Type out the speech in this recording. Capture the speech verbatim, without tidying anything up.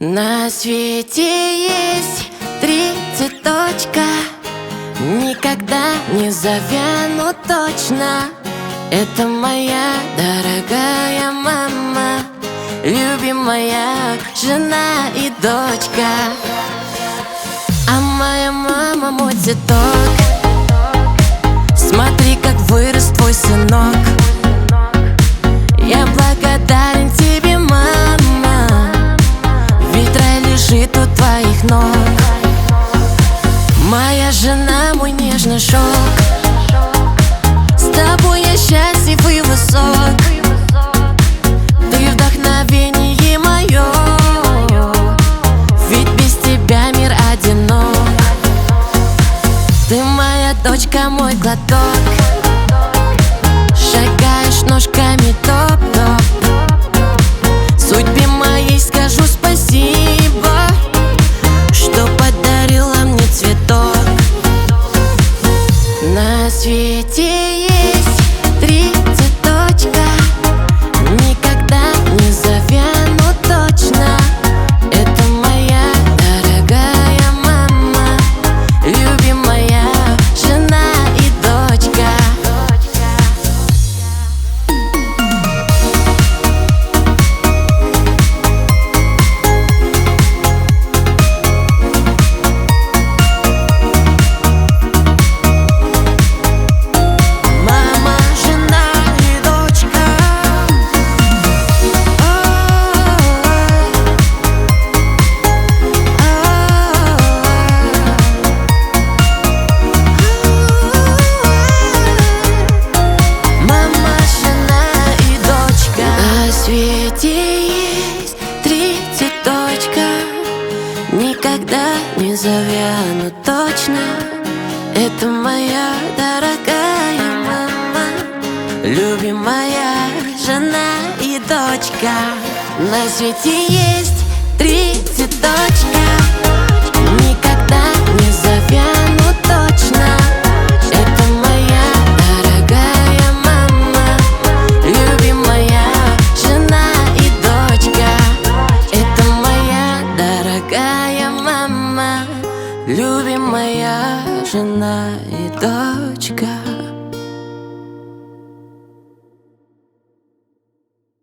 На свете есть три цветочка, никогда не завянут точно. Это моя дорогая мама, любимая жена и дочка. А моя мама мой цветок, смотри, как вырос твой сынок. Я благодарен тебе, мама, ведь рай лежит у твоих ног. Моя жена мой нежный шелк, с тобой я счастлив и высок. Ты вдохновение мое, ведь без тебя мир одинок. Ты моя дочка, мой глоток, шагаешь ножками топ-топ. Судьбе моей скажу спасибо, что подарила мне цветок. На свете есть три цветочка, никогда не завянут точно. Это моя дорогая мама, любимая жена и дочка. Есть три цветочка, никогда не завянут точно. Это моя дорогая мама, любимая жена и дочка. На свете есть три цветочка, никогда не завянут точно. Это моя дорогая мама, любимая жена и дочка. Это моя дорогая мама, любимая жена и дочка.